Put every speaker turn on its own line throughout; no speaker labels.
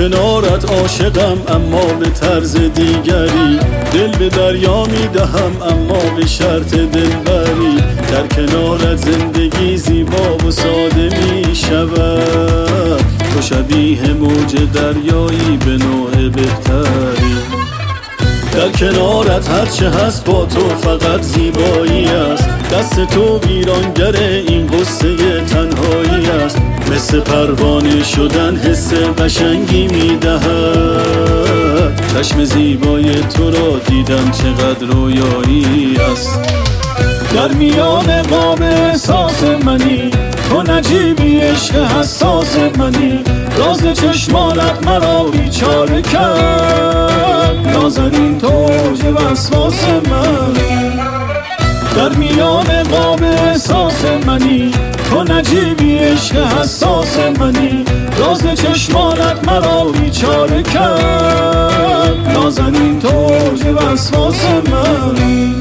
کنارت عاشقم اما به طرز دیگری، دل به دریا میدهم اما به شرط دلبری. در کنارت زندگی زیبا و ساده می شود، تو شبیه موج دریایی به نوع بهتری. در کنارت هرچه هست با تو فقط زیبایی است، دست تو ویرانگر این قصه تنهایی است. مثل پروانه شدن حس قشنگی میدهد، چشم زیبای تو را دیدم چقدر رویایی است. در میان قاب احساس منی، تو نجیبی عشق حساس منی. راز چشمانت مرا بیچاره کرد، نازنین تو اوج وسواس منی. در میان قاب احساس منی، تو نجیبی عشق حساس منی. راز چشمانت مرا بیچاره کرد، نازنین تو اوج وسواس منی.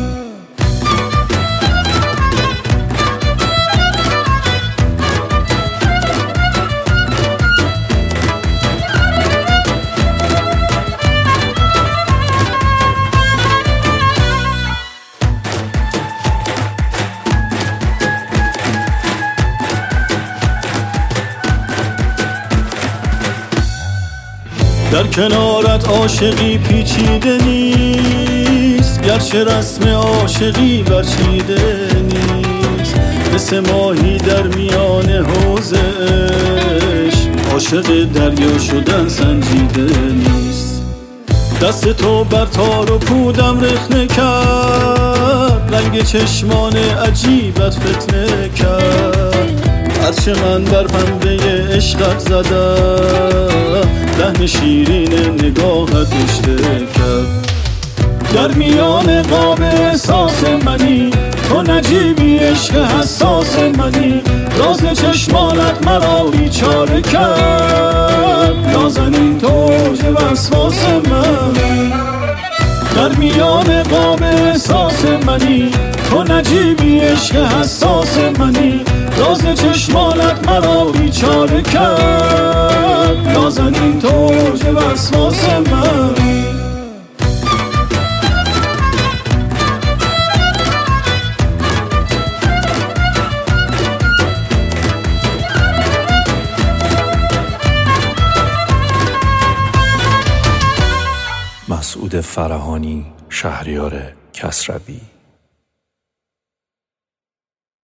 در کنارت عاشقی پیچیده نیست، گرچه رسم عاشقی برچیده نیست. مثل ماهی در میان حوض عشق، عاشق دریا شدن سنجیده نیست. دست تو بر تار و پودم رخنه کرد، رنگ چشمان عجیبت فتنه کرد. هرچه من بر پنبه عشقت زدم، لحن شیرین نگاهت رشته کرد. در میان قاب احساس منی، تو نجیبی عشق حساس منی. راز چشمانت مرا بیچاره کرد، نازنین تو اوج وسواس منی. در میان قاب احساس منی، تو نجیبی عشق حساس منی. راز چشمانت مرا بیچاره کرد، نازنین تو اوج وسواس منی.
مسعود فرهانی، شهریار کسروی.